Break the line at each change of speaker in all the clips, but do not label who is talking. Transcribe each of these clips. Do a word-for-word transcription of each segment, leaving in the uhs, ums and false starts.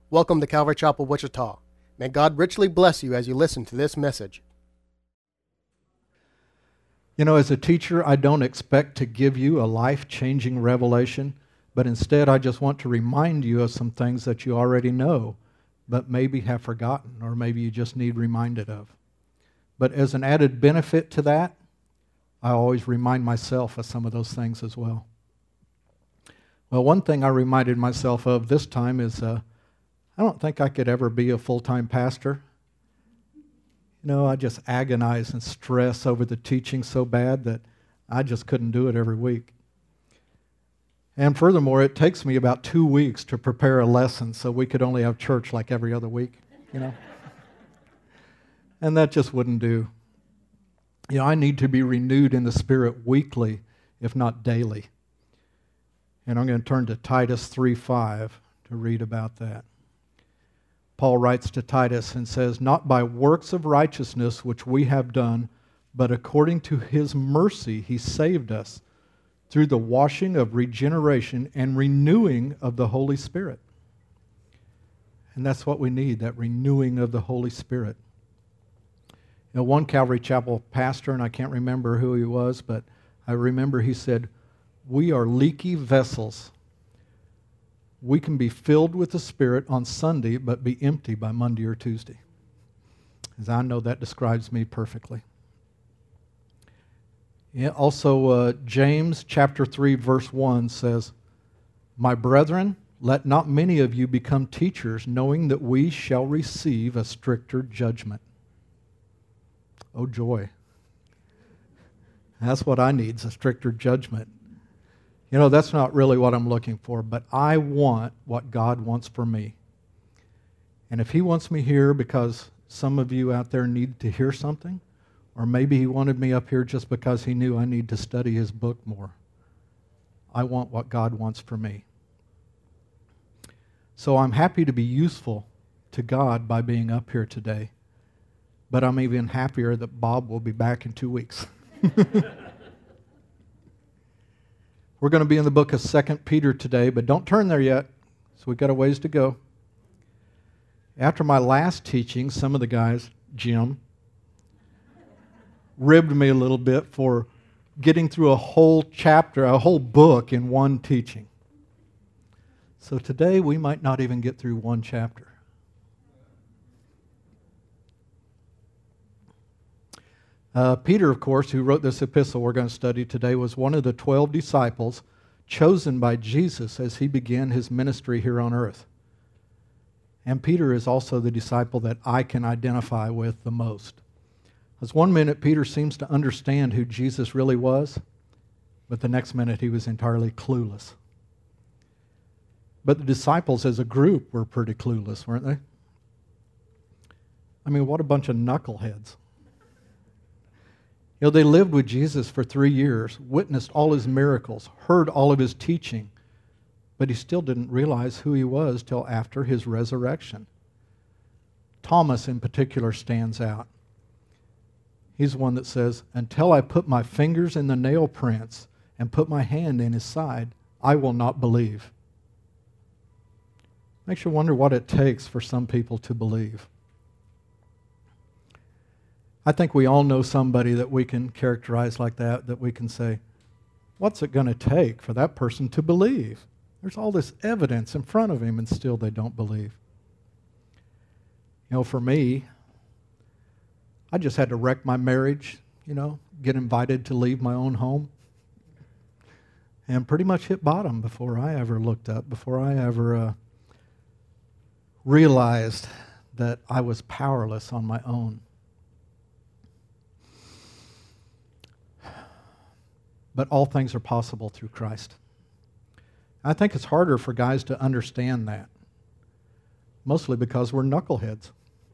Welcome to Calvary Chapel, Wichita. May God richly bless you as you listen to this message.
You know, as a teacher, I don't expect to give you a life-changing revelation, but instead I just want to remind you of some things that you already know, but maybe have forgotten, or maybe you just need reminded of. But as an added benefit to that, I always remind myself of some of those things as well. Well, one thing I reminded myself of this time is uh, I don't think I could ever be a full-time pastor. You know, I just agonize and stress over the teaching so bad that I just couldn't do it every week. And furthermore, it takes me about two weeks to prepare a lesson, so we could only have church like every other week, you know. And that just wouldn't do. You know, I need to be renewed in the Spirit weekly, if not daily. And I'm going to turn to Titus three five to read about that. Paul writes to Titus and says, "Not by works of righteousness which we have done, but according to His mercy He saved us, through the washing of regeneration and renewing of the Holy Spirit." And that's what we need, that renewing of the Holy Spirit. You know, one Calvary Chapel pastor, and I can't remember who he was, but I remember he said, "We are leaky vessels. We can be filled with the Spirit on Sunday, but be empty by Monday or Tuesday." As I know that describes me perfectly. Yeah, also, uh, James chapter three, verse one says, "My brethren, let not many of you become teachers, knowing that we shall receive a stricter judgment." Oh, joy. That's what I need, is a stricter judgment. You know, that's not really what I'm looking for, but I want what God wants for me. And if He wants me here because some of you out there need to hear something, or maybe He wanted me up here just because He knew I need to study His book more, I want what God wants for me. So I'm happy to be useful to God by being up here today, but I'm even happier that Bob will be back in two weeks. We're going to be in the book of Second Peter today, but don't turn there yet, so we've got a ways to go. After my last teaching, some of the guys, Jim, ribbed me a little bit for getting through a whole chapter, a whole book in one teaching. So today we might not even get through one chapter. Uh, Peter, of course, who wrote this epistle we're going to study today, was one of the twelve disciples chosen by Jesus as He began His ministry here on earth. And Peter is also the disciple that I can identify with the most. Because one minute Peter seems to understand who Jesus really was, but the next minute he was entirely clueless. But the disciples as a group were pretty clueless, weren't they? I mean, what a bunch of knuckleheads. You know, they lived with Jesus for three years, witnessed all His miracles, heard all of His teaching, but he still didn't realize who He was till after His resurrection. Thomas in particular stands out. He's the one that says, "Until I put my fingers in the nail prints and put my hand in His side, I will not believe." Makes you wonder what it takes for some people to believe. I think we all know somebody that we can characterize like that, that we can say, what's it going to take for that person to believe? There's all this evidence in front of him and still they don't believe. You know, for me, I just had to wreck my marriage, you know, get invited to leave my own home, and pretty much hit bottom before I ever looked up, before I ever uh, realized that I was powerless on my own. But all things are possible through Christ. I think it's harder for guys to understand that, mostly because we're knuckleheads.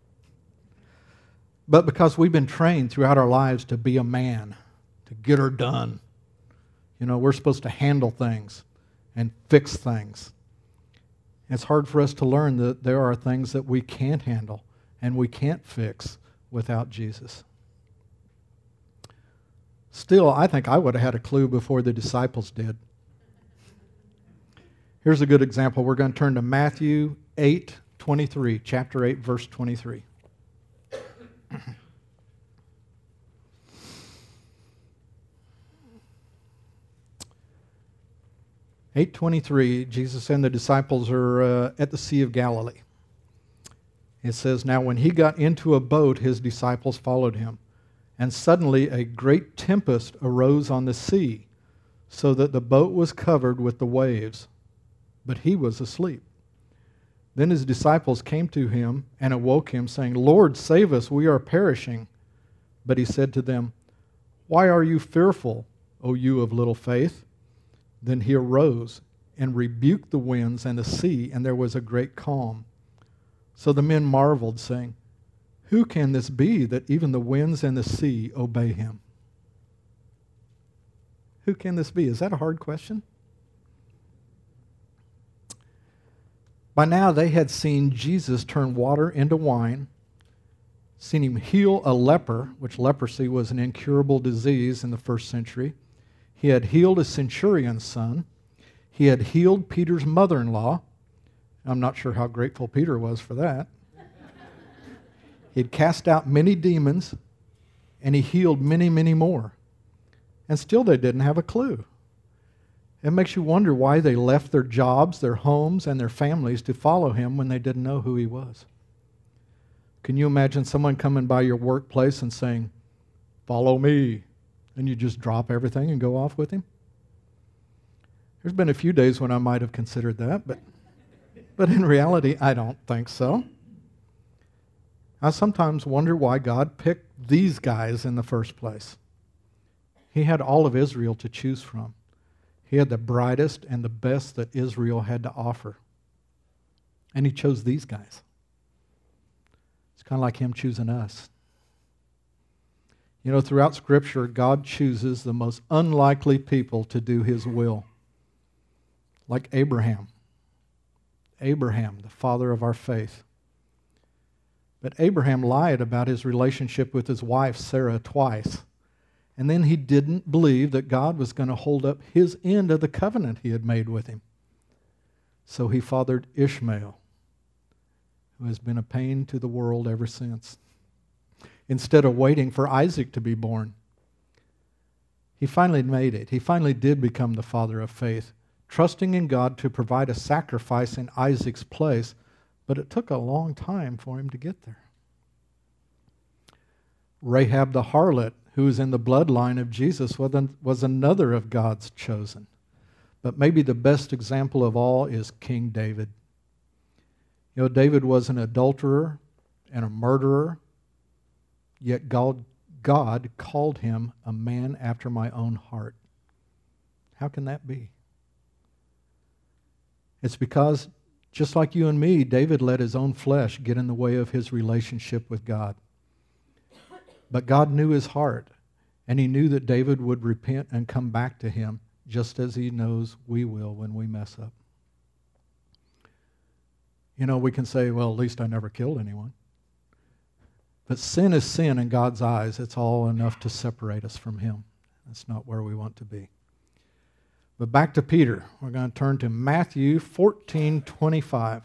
But because we've been trained throughout our lives to be a man, to get her done. You know, we're supposed to handle things and fix things. It's hard for us to learn that there are things that we can't handle and we can't fix without Jesus. Still, I think I would have had a clue before the disciples did. Here's a good example. We're going to turn to Matthew eight twenty-three, chapter eight, verse twenty-three. eight twenty-three, Jesus and the disciples are uh, at the Sea of Galilee. It says, "Now when he got into a boat, his disciples followed him. And suddenly a great tempest arose on the sea, so that the boat was covered with the waves, but he was asleep. Then his disciples came to him and awoke him, saying, 'Lord, save us, we are perishing.' But he said to them, 'Why are you fearful, O you of little faith?' Then he arose and rebuked the winds and the sea, and there was a great calm. So the men marveled, saying, 'Who can this be that even the winds and the sea obey him?'" Who can this be? Is that a hard question? By now they had seen Jesus turn water into wine, seen him heal a leper, which leprosy was an incurable disease in the first century. He had healed a centurion's son. He had healed Peter's mother-in-law. I'm not sure how grateful Peter was for that. He had cast out many demons, and he healed many, many more. And still they didn't have a clue. It makes you wonder why they left their jobs, their homes, and their families to follow him when they didn't know who he was. Can you imagine someone coming by your workplace and saying, "Follow me," and you just drop everything and go off with him? There's been a few days when I might have considered that, but, but in reality, I don't think so. I sometimes wonder why God picked these guys in the first place. He had all of Israel to choose from. He had the brightest and the best that Israel had to offer. And he chose these guys. It's kind of like him choosing us. You know, throughout Scripture, God chooses the most unlikely people to do his will. Like Abraham. Abraham, the father of our faith. But Abraham lied about his relationship with his wife, Sarah, twice. And then he didn't believe that God was going to hold up his end of the covenant he had made with him. So he fathered Ishmael, who has been a pain to the world ever since, instead of waiting for Isaac to be born. He finally made it. He finally did become the father of faith, trusting in God to provide a sacrifice in Isaac's place, but it took a long time for him to get there. Rahab the harlot, who was in the bloodline of Jesus, was another of God's chosen. But maybe the best example of all is King David. You know, David was an adulterer and a murderer, yet God, God called him a man after my own heart. How can that be? It's because, just like you and me, David let his own flesh get in the way of his relationship with God. But God knew his heart, and he knew that David would repent and come back to him, just as he knows we will when we mess up. You know, we can say, well, at least I never killed anyone. But sin is sin in God's eyes. It's all enough to separate us from him. That's not where we want to be. But back to Peter. We're going to turn to Matthew fourteen twenty-five.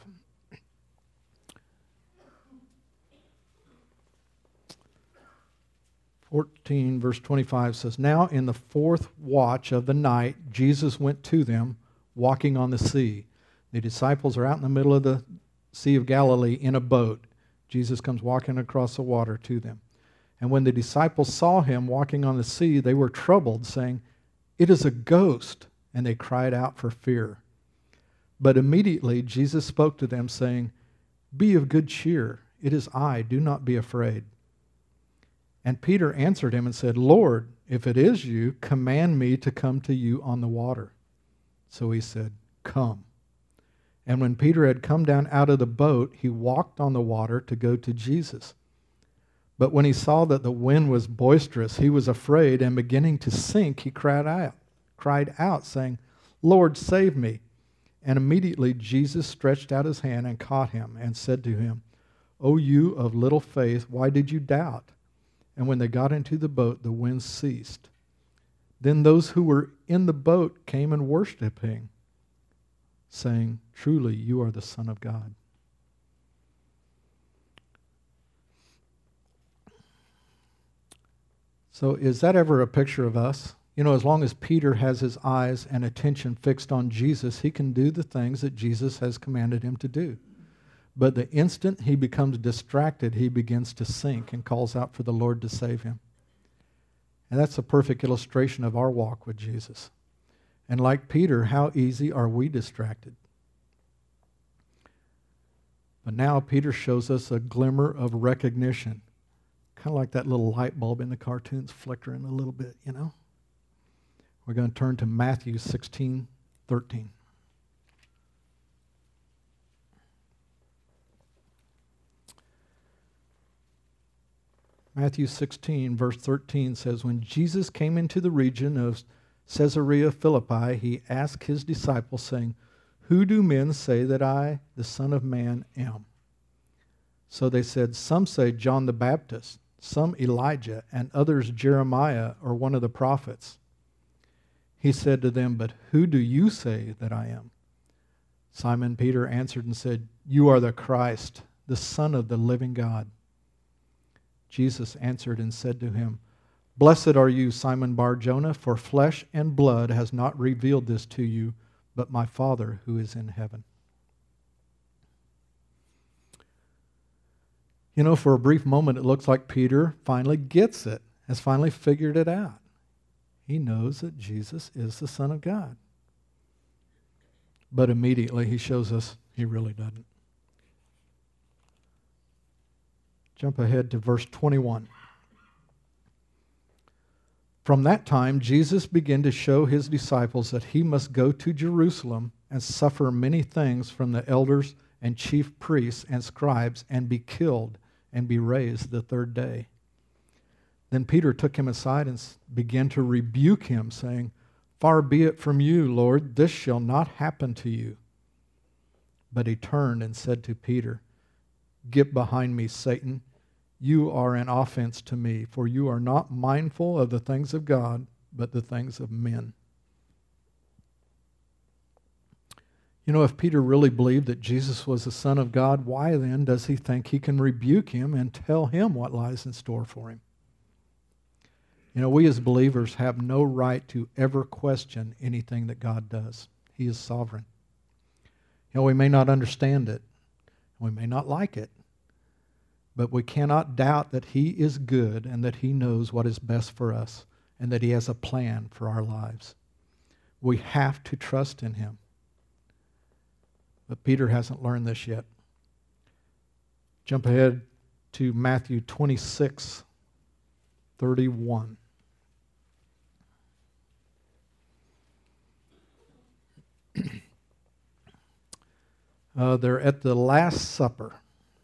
fourteen verse twenty-five says, "Now in the fourth watch of the night, Jesus went to them, walking on the sea." The disciples are out in the middle of the Sea of Galilee in a boat. Jesus comes walking across the water to them. And when the disciples saw him walking on the sea, they were troubled, saying, "It is a ghost," and they cried out for fear. But immediately Jesus spoke to them, saying, "Be of good cheer. It is I. Do not be afraid." And Peter answered him and said, "Lord, if it is you, command me to come to you on the water." So he said, "Come." And when Peter had come down out of the boat, he walked on the water to go to Jesus. But when he saw that the wind was boisterous, he was afraid, and beginning to sink, he cried out, cried out, saying, "Lord, save me." And immediately Jesus stretched out his hand and caught him and said to him, "O you of little faith, why did you doubt?" And when they got into the boat, the wind ceased. Then those who were in the boat came and worshipped him, saying, "Truly, you are the Son of God." So is that ever a picture of us? You know, as long as Peter has his eyes and attention fixed on Jesus, he can do the things that Jesus has commanded him to do. But the instant he becomes distracted, he begins to sink and calls out for the Lord to save him. And that's a perfect illustration of our walk with Jesus. And like Peter, how easy are we distracted? But now Peter shows us a glimmer of recognition. Kind of like that little light bulb in the cartoons flickering a little bit, you know? We're going to turn to Matthew sixteen thirteen. Matthew sixteen, verse thirteen says, when Jesus came into the region of Caesarea Philippi, he asked his disciples, saying, who do men say that I, the Son of Man, am? So they said, some say John the Baptist, some Elijah, and others Jeremiah or one of the prophets. He said to them, but who do you say that I am? Simon Peter answered and said, you are the Christ, the Son of the living God. Jesus answered and said to him, blessed are you, Simon Bar-Jonah, for flesh and blood has not revealed this to you, but my Father who is in heaven. You know, for a brief moment it looks like Peter finally gets it, has finally figured it out. He knows that Jesus is the Son of God. But immediately he shows us he really doesn't. Jump ahead to verse twenty-one. From that time, Jesus began to show his disciples that he must go to Jerusalem and suffer many things from the elders and chief priests and scribes and be killed and be raised the third day. Then Peter took him aside and began to rebuke him, saying, far be it from you, Lord, this shall not happen to you. But he turned and said to Peter, get behind me, Satan. You are an offense to me, for you are not mindful of the things of God, but the things of men. You know, if Peter really believed that Jesus was the Son of God, why then does he think he can rebuke him and tell him what lies in store for him? You know, we as believers have no right to ever question anything that God does. He is sovereign. You know, we may not understand it. We may not like it. But we cannot doubt that he is good and that he knows what is best for us and that he has a plan for our lives. We have to trust in him. But Peter hasn't learned this yet. Jump ahead to Matthew twenty-six thirty-one. uh, they're at the Last Supper.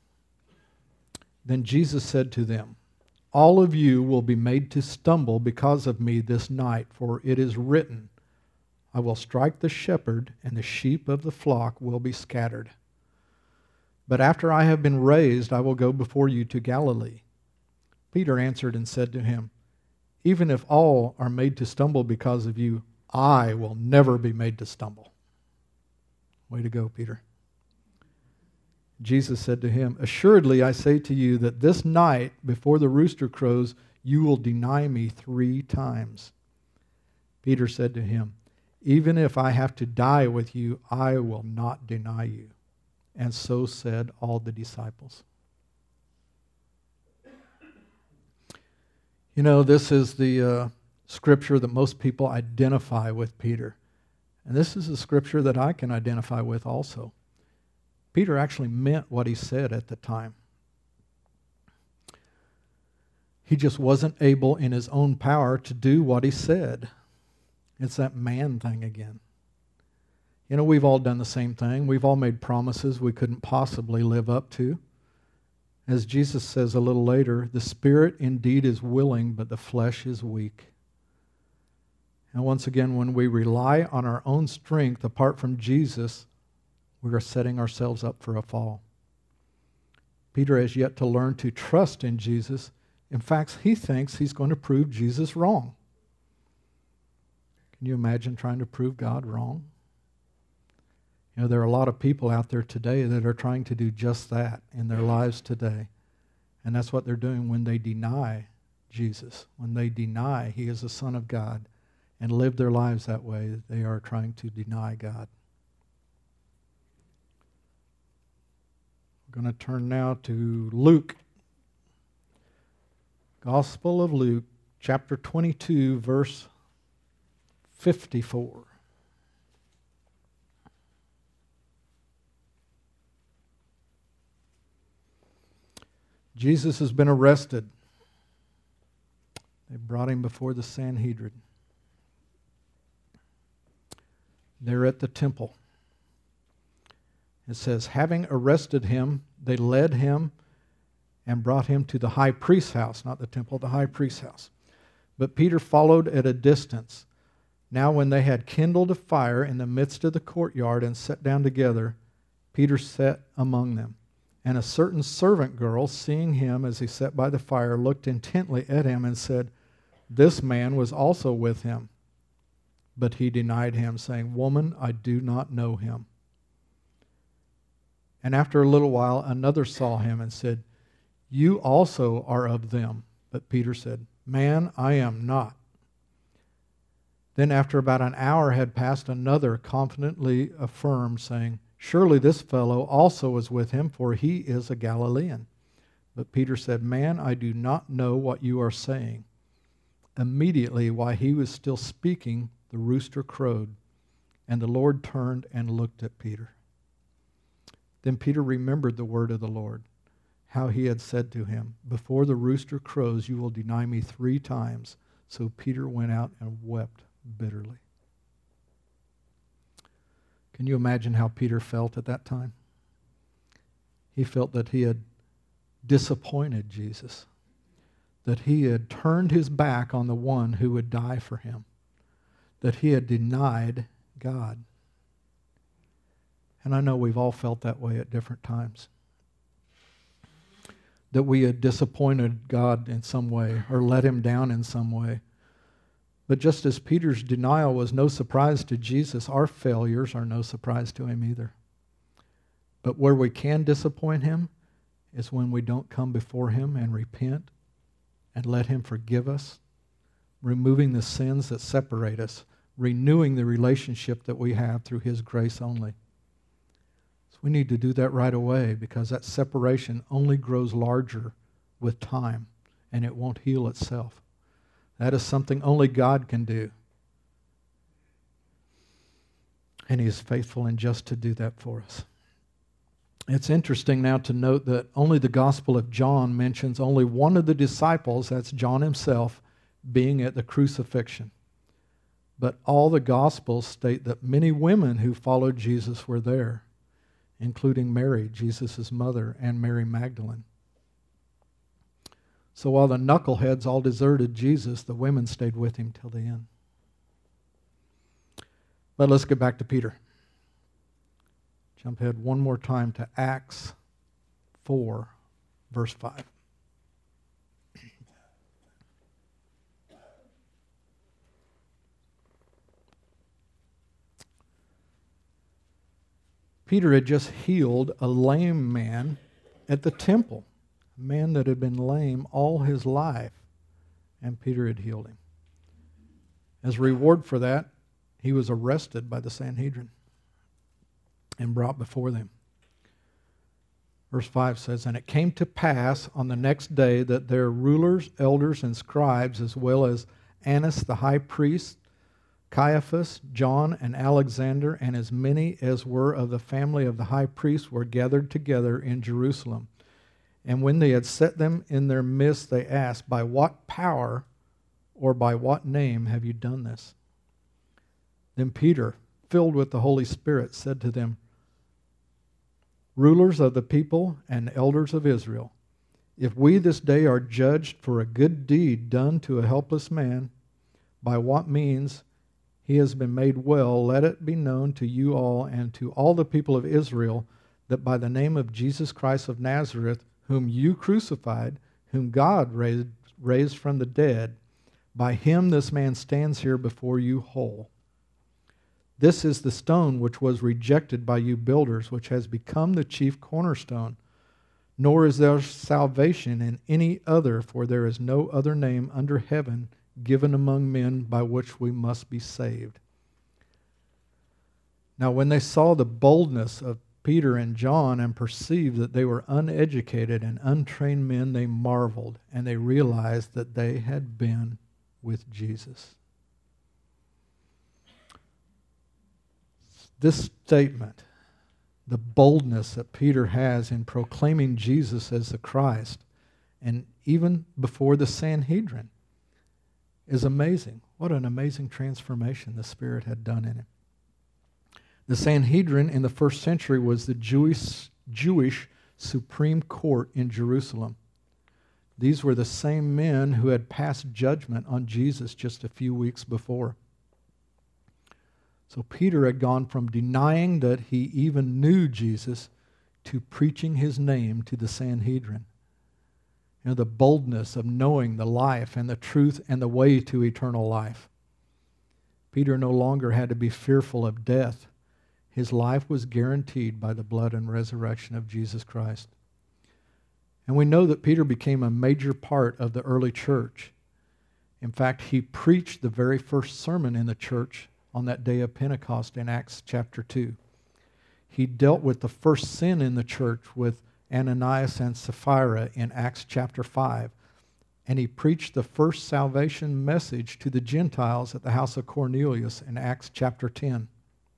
Then Jesus said to them, all of you will be made to stumble because of me this night, for it is written, I will strike the shepherd, and the sheep of the flock will be scattered. But after I have been raised, I will go before you to Galilee. Peter answered and said to him, even if all are made to stumble because of you, I will never be made to stumble. Way to go, Peter. Jesus said to him, assuredly I say to you that this night before the rooster crows, you will deny me three times. Peter said to him, even if I have to die with you, I will not deny you. And so said all the disciples. You know, this is the uh, scripture that most people identify with Peter. And this is a scripture that I can identify with also. Peter actually meant what he said at the time. He just wasn't able in his own power to do what he said. It's that man thing again. You know, we've all done the same thing. We've all made promises we couldn't possibly live up to. As Jesus says a little later, the spirit indeed is willing, but the flesh is weak. And once again, when we rely on our own strength apart from Jesus, we are setting ourselves up for a fall. Peter has yet to learn to trust in Jesus. In fact, he thinks he's going to prove Jesus wrong. Can you imagine trying to prove God wrong? You know, there are a lot of people out there today that are trying to do just that in their lives today. And that's what they're doing when they deny Jesus. When they deny he is the Son of God and live their lives that way, they are trying to deny God. We're going to turn now to Luke. Gospel of Luke, chapter twenty-two, verse fifty-four. Jesus has been arrested. They brought him before the Sanhedrin. They're at the temple. It says, having arrested him, they led him and brought him to the high priest's house, not the temple, the high priest's house. But Peter followed at a distance. Now when they had kindled a fire in the midst of the courtyard and sat down together, Peter sat among them. And a certain servant girl, seeing him as he sat by the fire, looked intently at him and said, this man was also with him. But he denied him, saying, woman, I do not know him. And after a little while, another saw him and said, you also are of them. But Peter said, man, I am not. Then after about an hour had passed, another confidently affirmed, saying, surely this fellow also was with him, for he is a Galilean. But Peter said, man, I do not know what you are saying. Immediately, while he was still speaking, the rooster crowed, and the Lord turned and looked at Peter. Then Peter remembered the word of the Lord, how he had said to him, before the rooster crows, you will deny me three times. So Peter went out and wept bitterly. Can you imagine how Peter felt at that time? He felt that he had disappointed Jesus, that he had turned his back on the one who would die for him, that he had denied God. And I know we've all felt that way at different times, that we had disappointed God in some way or let him down in some way. But just as Peter's denial was no surprise to Jesus, our failures are no surprise to him either. But where we can disappoint him is when we don't come before him and repent and let him forgive us, removing the sins that separate us, renewing the relationship that we have through his grace only. So we need to do that right away, because that separation only grows larger with time and it won't heal itself. That is something only God can do. And he is faithful and just to do that for us. It's interesting now to note that only the Gospel of John mentions only one of the disciples, that's John himself, being at the crucifixion. But all the Gospels state that many women who followed Jesus were there, including Mary, Jesus' mother, and Mary Magdalene. So while the knuckleheads all deserted Jesus, the women stayed with him till the end. But let's get back to Peter. Jump ahead one more time to Acts four, verse five. Peter had just healed a lame man at the temple, a man that had been lame all his life, and Peter had healed him. As a reward for that, he was arrested by the Sanhedrin and brought before them. Verse five says, and it came to pass on the next day that their rulers, elders, and scribes, as well as Annas the high priest, Caiaphas, John, and Alexander, and as many as were of the family of the high priest, were gathered together in Jerusalem. And when they had set them in their midst, they asked, by what power or by what name have you done this? Then Peter, filled with the Holy Spirit, said to them, rulers of the people and elders of Israel, if we this day are judged for a good deed done to a helpless man, by what means he has been made well, let it be known to you all and to all the people of Israel that by the name of Jesus Christ of Nazareth, whom you crucified, whom God raised, raised from the dead, by him this man stands here before you whole. This is the stone which was rejected by you builders, which has become the chief cornerstone. Nor is there salvation in any other, for there is no other name under heaven given among men by which we must be saved. Now when they saw the boldness of Peter and John and perceived that they were uneducated and untrained men, they marveled, and they realized that they had been with Jesus. This statement, the boldness that Peter has in proclaiming Jesus as the Christ, and even before the Sanhedrin, is amazing. What an amazing transformation the Spirit had done in him. The Sanhedrin in the first century was the Jewish, Jewish Supreme Court in Jerusalem. These were the same men who had passed judgment on Jesus just a few weeks before. So Peter had gone from denying that he even knew Jesus to preaching his name to the Sanhedrin. You know, the boldness of knowing the life and the truth and the way to eternal life. Peter no longer had to be fearful of death. His life was guaranteed by the blood and resurrection of Jesus Christ. And we know that Peter became a major part of the early church. In fact, he preached the very first sermon in the church on that day of Pentecost in Acts chapter two. He dealt with the first sin in the church with Ananias and Sapphira in Acts chapter five. And he preached the first salvation message to the Gentiles at the house of Cornelius in Acts chapter ten.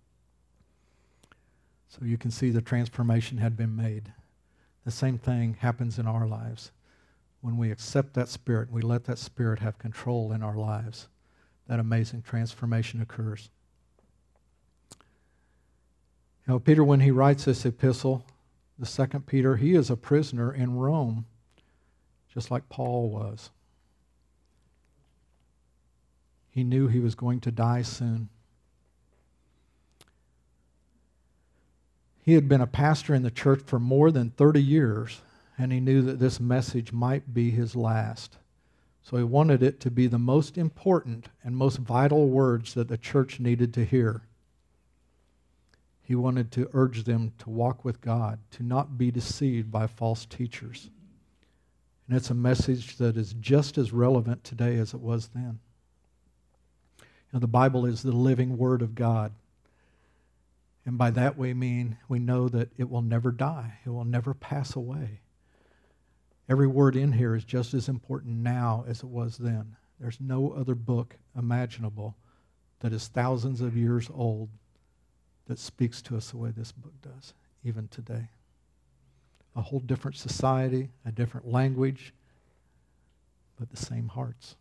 So you can see the transformation had been made. The same thing happens in our lives. When we accept that Spirit, we let that Spirit have control in our lives. That amazing transformation occurs. You know, Peter, when he writes this epistle, the second Peter, he is a prisoner in Rome, just like Paul was. He knew he was going to die soon. He had been a pastor in the church for more than thirty years, and he knew that this message might be his last. So he wanted it to be the most important and most vital words that the church needed to hear. He wanted to urge them to walk with God, to not be deceived by false teachers. And it's a message that is just as relevant today as it was then. You know, the Bible is the living Word of God. And by that we mean we know that it will never die. It will never pass away. Every word in here is just as important now as it was then. There's no other book imaginable that is thousands of years old that speaks to us the way this book does, even today. A whole different society, a different language, but the same hearts.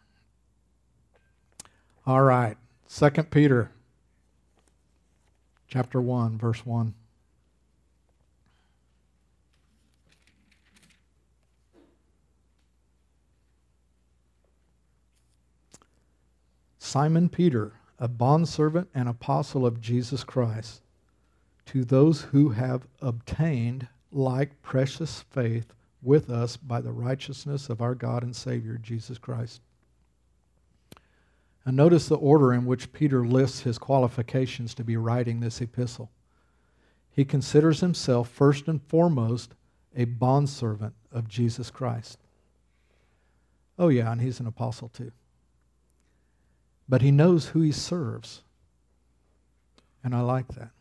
All right, Second Peter chapter one, verse one. Simon Peter, a bondservant and apostle of Jesus Christ, to those who have obtained like precious faith with us by the righteousness of our God and Savior, Jesus Christ. And notice the order in which Peter lists his qualifications to be writing this epistle. He considers himself first and foremost a bondservant of Jesus Christ. Oh yeah, and he's an apostle too. But he knows who he serves. And I like that.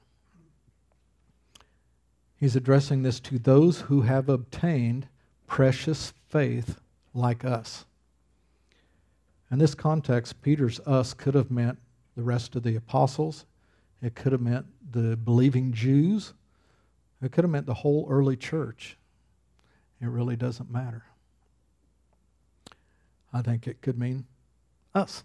He's addressing this to those who have obtained precious faith like us. In this context, Peter's us could have meant the rest of the apostles. It could have meant the believing Jews. It could have meant the whole early church. It really doesn't matter. I think it could mean us.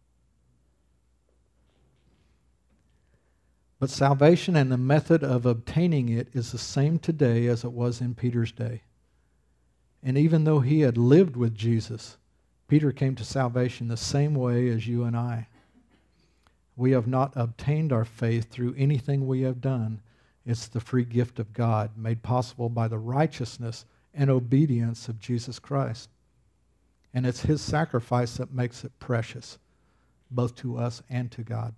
But salvation and the method of obtaining it is the same today as it was in Peter's day. And even though he had lived with Jesus, Peter came to salvation the same way as you and I. We have not obtained our faith through anything we have done. It's the free gift of God, made possible by the righteousness and obedience of Jesus Christ. And it's his sacrifice that makes it precious, both to us and to God.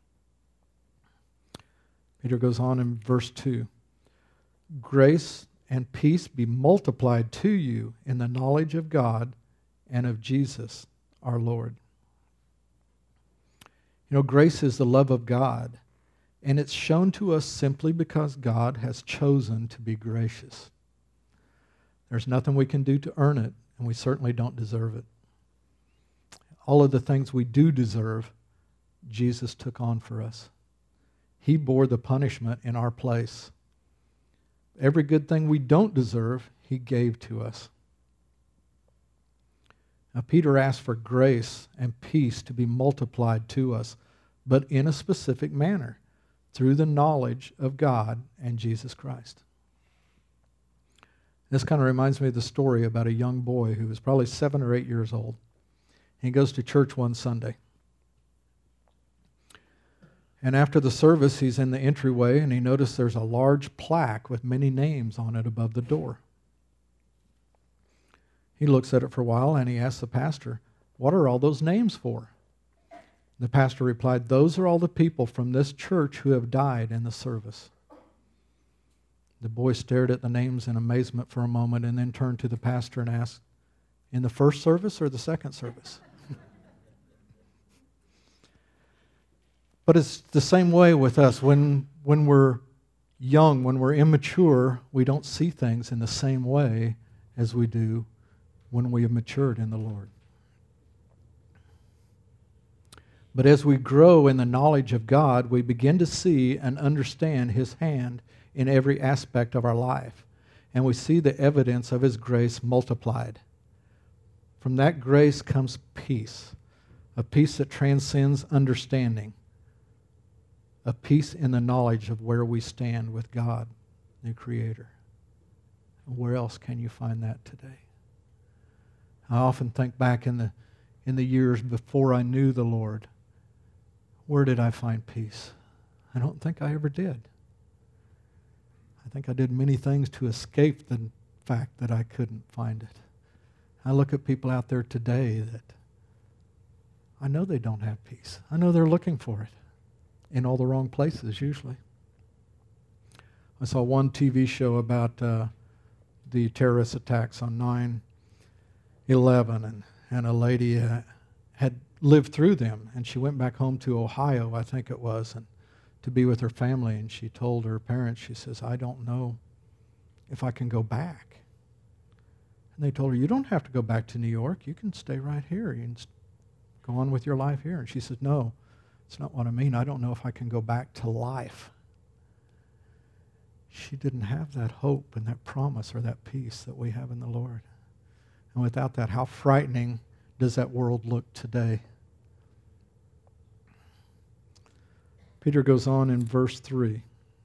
Peter goes on in verse two. Grace and peace be multiplied to you in the knowledge of God and of Jesus our Lord. You know, grace is the love of God, and it's shown to us simply because God has chosen to be gracious. There's nothing we can do to earn it, and we certainly don't deserve it. All of the things we do deserve, Jesus took on for us. He bore the punishment in our place. Every good thing we don't deserve, He gave to us. Now, Peter asked for grace and peace to be multiplied to us, but in a specific manner, through the knowledge of God and Jesus Christ. This kind of reminds me of the story about a young boy who was probably seven or eight years old. He goes to church one Sunday. And after the service, he's in the entryway, and he noticed there's a large plaque with many names on it above the door. He looks at it for a while, and he asks the pastor, "What are all those names for?" The pastor replied, "Those are all the people from this church who have died in the service." The boy stared at the names in amazement for a moment and then turned to the pastor and asked, "In the first service or the second service?" But it's the same way with us. When, when we're young, when we're immature, we don't see things in the same way as we do when we have matured in the Lord. But as we grow in the knowledge of God, we begin to see and understand His hand in every aspect of our life. And we see the evidence of His grace multiplied. From that grace comes peace, a peace that transcends understanding, a peace in the knowledge of where we stand with God, the Creator. Where else can you find that today? I often think back in the in the years before I knew the Lord. Where did I find peace? I don't think I ever did. I think I did many things to escape the fact that I couldn't find it. I look at people out there today that I know they don't have peace. I know they're looking for it in all the wrong places usually. I saw one T V show about uh, the terrorist attacks on nine eleven, and, and a lady uh, had lived through them, and she went back home to Ohio, I think it was, and to be with her family, and she told her parents, she says, "I don't know if I can go back." And they told her, "You don't have to go back to New York. You can stay right here. You can go on with your life here." And she said, "No, it's not what I mean. I don't know if I can go back to life." She didn't have that hope and that promise or that peace that we have in the Lord. And without that, how frightening does that world look today? Peter goes on in verse three.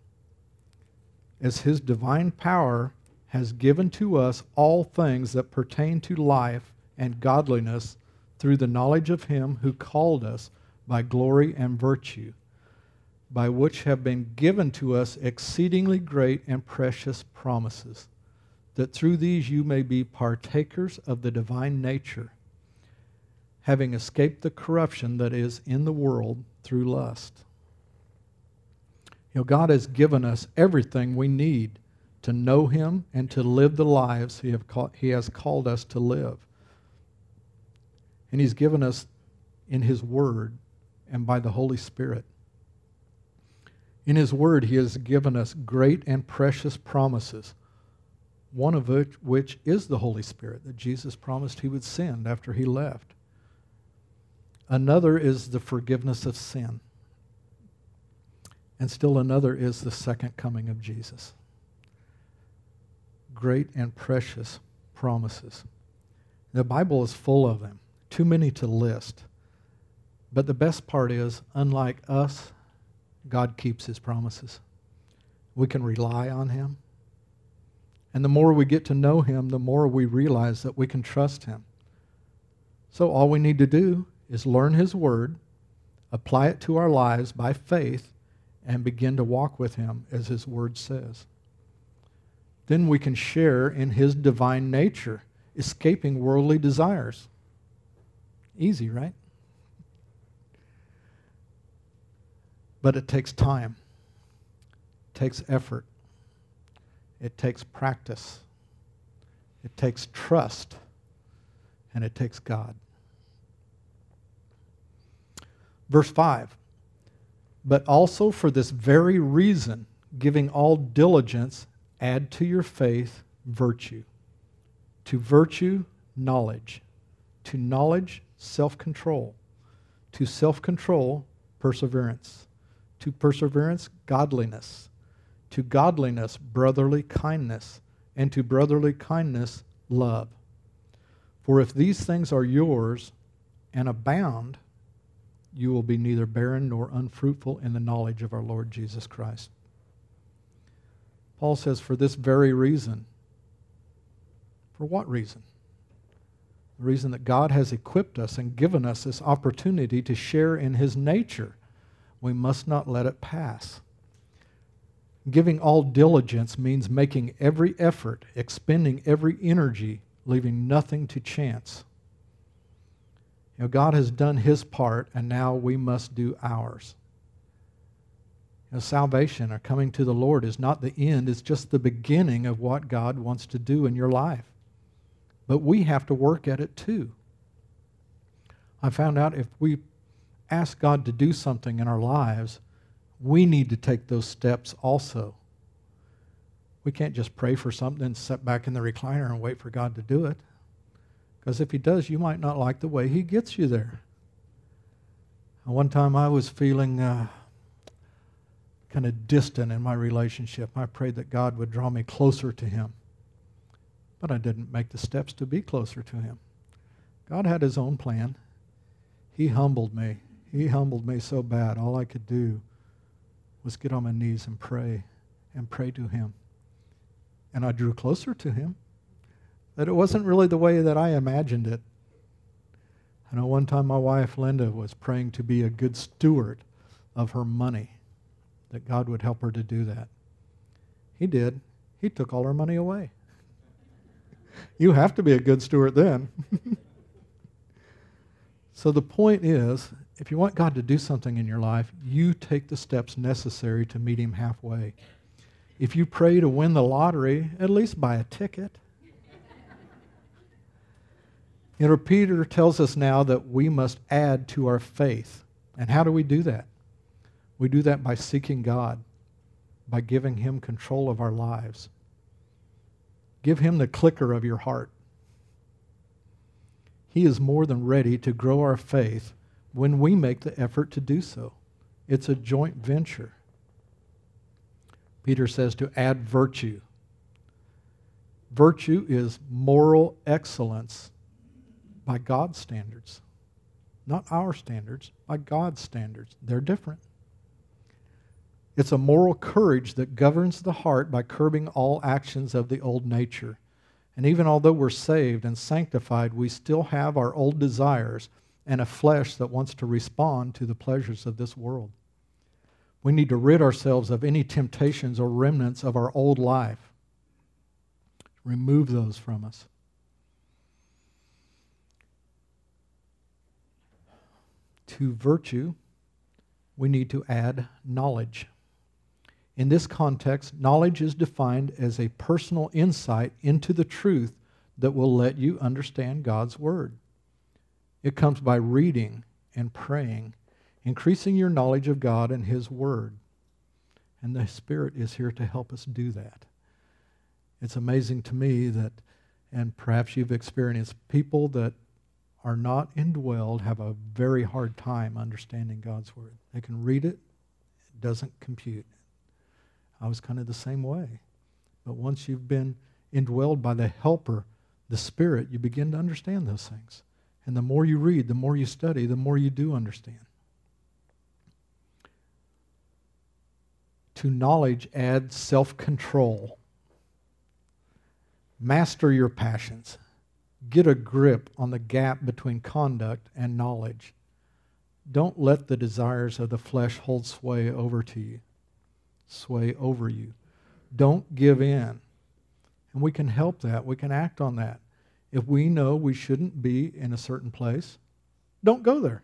As His divine power has given to us all things that pertain to life and godliness through the knowledge of Him who called us by glory and virtue, by which have been given to us exceedingly great and precious promises, that through these you may be partakers of the divine nature, having escaped the corruption that is in the world through lust. You know, God has given us everything we need to know Him and to live the lives He, have call, he has called us to live. And He's given us in His Word and by the Holy Spirit. In His Word, He has given us great and precious promises, one of which, which is the Holy Spirit that Jesus promised He would send after He left. Another is the forgiveness of sin. And still another is the second coming of Jesus. Great and precious promises. The Bible is full of them, too many to list. But the best part is, unlike us, God keeps His promises. We can rely on Him. And the more we get to know Him, the more we realize that we can trust Him. So all we need to do is learn His Word, apply it to our lives by faith, and begin to walk with Him as His Word says. Then we can share in His divine nature, escaping worldly desires. Easy, right? But it takes time. It takes effort. It takes practice. It takes trust. And it takes God. Verse five. But also for this very reason, giving all diligence, add to your faith virtue. To virtue, knowledge. To knowledge, self-control. To self-control, perseverance. To perseverance, godliness. To godliness, brotherly kindness. And to brotherly kindness, love. For if these things are yours and abound, you will be neither barren nor unfruitful in the knowledge of our Lord Jesus Christ. Paul says, for this very reason. For what reason? The reason that God has equipped us and given us this opportunity to share in His nature. We must not let it pass. Giving all diligence means making every effort, expending every energy, leaving nothing to chance. You know, God has done His part, and now we must do ours. You know, salvation or coming to the Lord is not the end, it's just the beginning of what God wants to do in your life. But we have to work at it too. I found out if we ask God to do something in our lives, we need to take those steps also. We can't just pray for something and sit back in the recliner and wait for God to do it. Because if He does, you might not like the way He gets you there. And one time I was feeling uh, kind of distant in my relationship. I prayed that God would draw me closer to Him. But I didn't make the steps to be closer to Him. God had His own plan. He humbled me. He humbled me so bad. All I could do was get on my knees and pray and pray to Him. And I drew closer to Him. That it wasn't really the way that I imagined it. I know one time my wife Linda was praying to be a good steward of her money, that God would help her to do that. He did. He took all her money away. You have to be a good steward then. So the point is, if you want God to do something in your life, you take the steps necessary to meet Him halfway. If you pray to win the lottery, at least buy a ticket. You know, Peter tells us now that we must add to our faith. And how do we do that? We do that by seeking God, by giving Him control of our lives. Give Him the clicker of your heart. He is more than ready to grow our faith when we make the effort to do so. It's a joint venture. Peter says to add virtue. Virtue is moral excellence by God's standards. Not our standards, by God's standards. They're different. It's a moral courage that governs the heart by curbing all actions of the old nature. And even although we're saved and sanctified, we still have our old desires and a flesh that wants to respond to the pleasures of this world. We need to rid ourselves of any temptations or remnants of our old life. Remove those from us. To virtue, we need to add knowledge. In this context, knowledge is defined as a personal insight into the truth that will let you understand God's Word. It comes by reading and praying, increasing your knowledge of God and His Word. And the Spirit is here to help us do that. It's amazing to me that, and perhaps you've experienced, people that are not indwelled have a very hard time understanding God's Word. They can read it, it doesn't compute. I was kind of the same way. But once you've been indwelled by the Helper, the Spirit, you begin to understand those things. And the more you read, the more you study, the more you do understand. To knowledge, add self-control. Master your passions. Get a grip on the gap between conduct and knowledge. Don't let the desires of the flesh hold sway over to you. Sway over you. Don't give in. And we can help that. We can act on that. If we know we shouldn't be in a certain place, don't go there.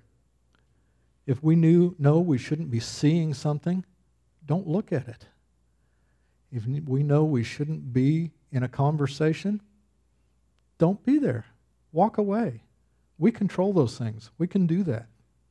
If we knew, know we shouldn't be seeing something, don't look at it. If we know we shouldn't be in a conversation, don't be there. Walk away. We control those things. We can do that.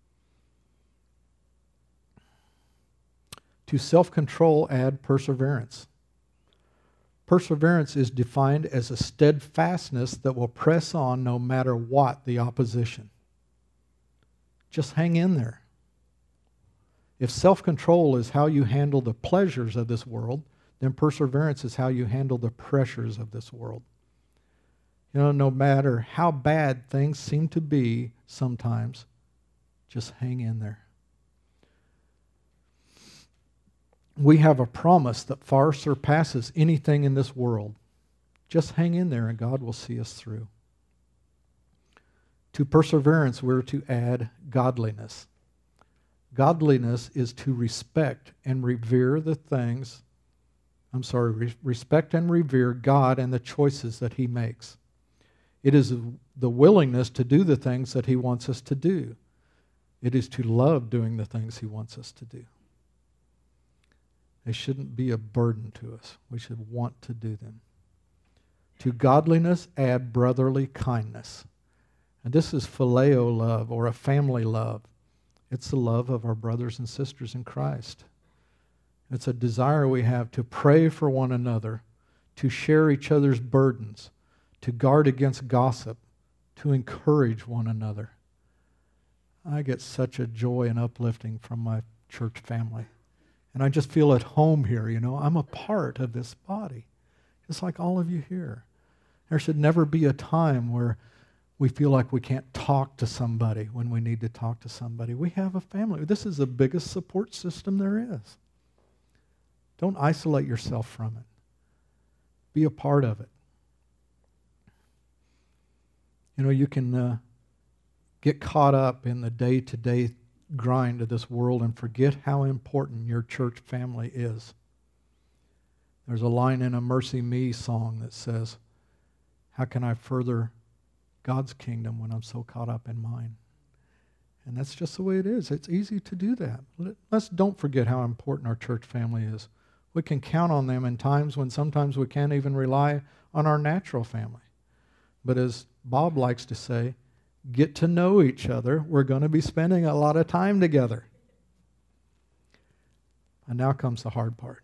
To self-control, add perseverance. Perseverance is defined as a steadfastness that will press on no matter what the opposition. Just hang in there. If self-control is how you handle the pleasures of this world, then perseverance is how you handle the pressures of this world. You know, no matter how bad things seem to be sometimes, just hang in there. We have a promise that far surpasses anything in this world. Just hang in there and God will see us through. To perseverance, we're to add godliness. Godliness is to respect and revere the things, I'm sorry, re- respect and revere God and the choices that He makes. It is the willingness to do the things that He wants us to do. It is to love doing the things He wants us to do. They shouldn't be a burden to us. We should want to do them. To godliness, add brotherly kindness. And this is phileo love, or a family love. It's the love of our brothers and sisters in Christ. It's a desire we have to pray for one another, to share each other's burdens, to guard against gossip, to encourage one another. I get such a joy and uplifting from my church family. And I just feel at home here, you know. I'm a part of this body, just like all of you here. There should never be a time where we feel like we can't talk to somebody when we need to talk to somebody. We have a family. This is the biggest support system there is. Don't isolate yourself from it. Be a part of it. You know, you can uh, get caught up in the day-to-day grind of this world and forget how important your church family is. There's a line in a Mercy Me song that says, how can I further God's kingdom when I'm so caught up in mine? And that's just the way it is. It's easy to do that. Let's don't forget how important our church family is. We can count on them in times when sometimes we can't even rely on our natural family. But as Bob likes to say, get to know each other. We're going to be spending a lot of time together. And now comes the hard part.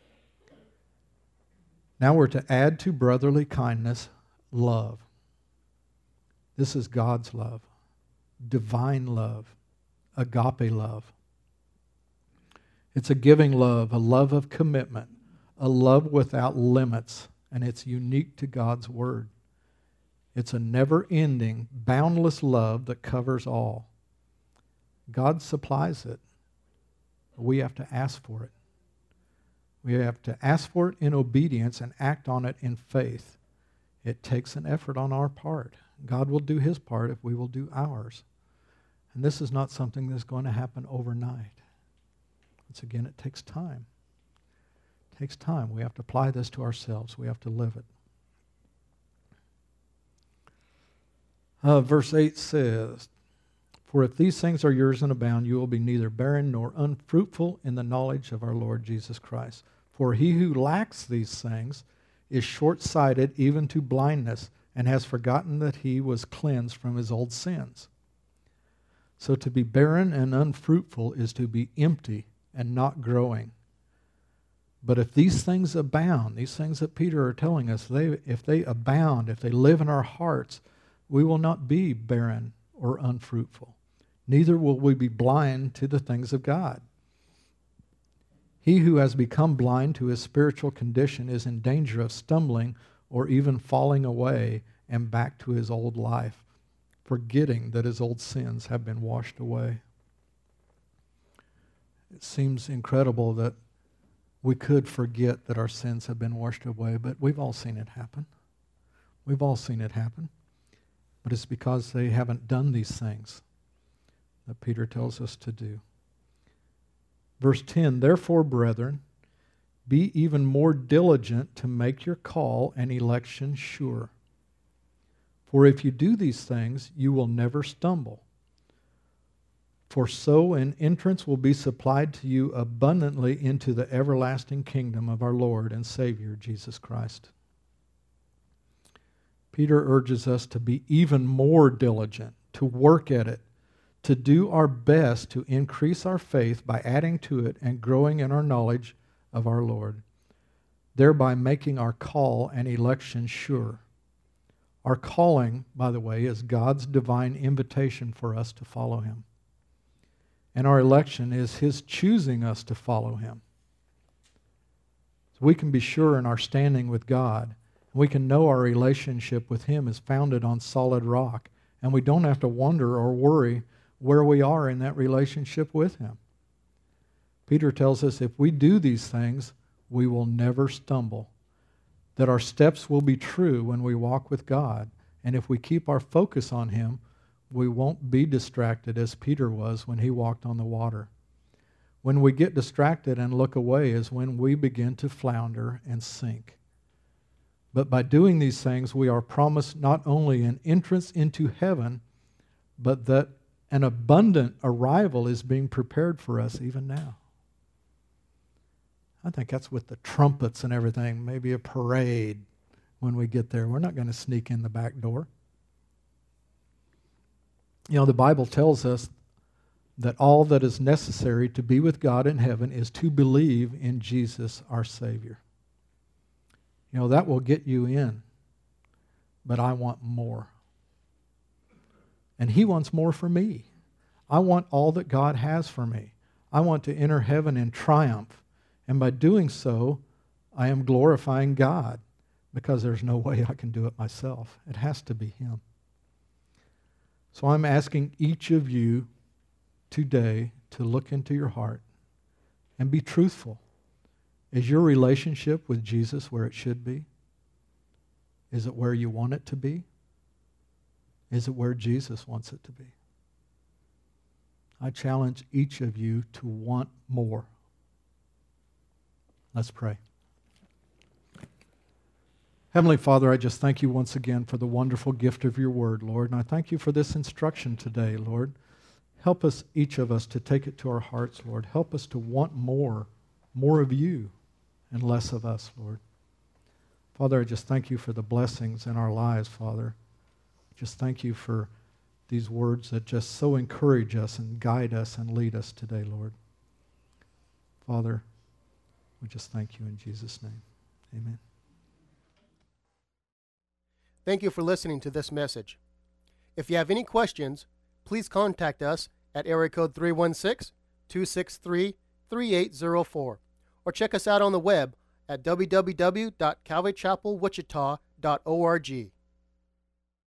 Now we're to add to brotherly kindness love. This is God's love, divine love, agape love. It's a giving love, a love of commitment, a love without limits, and it's unique to God's Word. It's a never-ending, boundless love that covers all. God supplies it. We have to ask for it. We have to ask for it in obedience and act on it in faith. It takes an effort on our part. God will do His part if we will do ours. And this is not something that's going to happen overnight. Once again, it takes time. It takes time. We have to apply this to ourselves. We have to live it. Uh, verse eight says, for if these things are yours and abound, you will be neither barren nor unfruitful in the knowledge of our Lord Jesus Christ. For he who lacks these things is short-sighted even to blindness, and has forgotten that he was cleansed from his old sins. So to be barren and unfruitful is to be empty and not growing. But if these things abound, these things that Peter are telling us, they, if they abound, if they live in our hearts, we will not be barren or unfruitful. Neither will we be blind to the things of God. He who has become blind to his spiritual condition is in danger of stumbling or even falling away and back to his old life, forgetting that his old sins have been washed away. It seems incredible that we could forget that our sins have been washed away, but we've all seen it happen. We've all seen it happen. But it's because they haven't done these things that Peter tells us to do. Verse ten, therefore, brethren, be even more diligent to make your call and election sure. For if you do these things, you will never stumble. For so an entrance will be supplied to you abundantly into the everlasting kingdom of our Lord and Savior, Jesus Christ. Peter urges us to be even more diligent, to work at it, to do our best to increase our faith by adding to it and growing in our knowledge of our Lord, thereby making our call and election sure. Our calling, by the way, is God's divine invitation for us to follow Him. And our election is His choosing us to follow Him. So we can be sure in our standing with God. We can know our relationship with Him is founded on solid rock, and we don't have to wonder or worry where we are in that relationship with Him. Peter tells us if we do these things, we will never stumble, that our steps will be true when we walk with God, and if we keep our focus on Him, we won't be distracted as Peter was when he walked on the water. When we get distracted and look away is when we begin to flounder and sink. But by doing these things, we are promised not only an entrance into heaven, but that an abundant arrival is being prepared for us even now. I think that's with the trumpets and everything, maybe a parade when we get there. We're not going to sneak in the back door. You know, the Bible tells us that all that is necessary to be with God in heaven is to believe in Jesus, our Savior. You know, that will get you in, but I want more. And He wants more for me. I want all that God has for me. I want to enter heaven in triumph. And by doing so, I am glorifying God because there's no way I can do it myself. It has to be Him. So I'm asking each of you today to look into your heart and be truthful. Is your relationship with Jesus where it should be? Is it where you want it to be? Is it where Jesus wants it to be? I challenge each of you to want more. Let's pray. Heavenly Father, I just thank you once again for the wonderful gift of your word, Lord, and I thank you for this instruction today, Lord. Help us, each of us, to take it to our hearts, Lord. Help us to want more, more of you and less of us, Lord. Father, I just thank you for the blessings in our lives, Father. Just thank you for these words that just so encourage us and guide us and lead us today, Lord. Father, we just thank you in Jesus' name. Amen.
Thank you for listening to this message. If you have any questions, please contact us at area code three one six, two six three, three eight zero four or check us out on the web at w w w dot calvary chapel wichita dot org.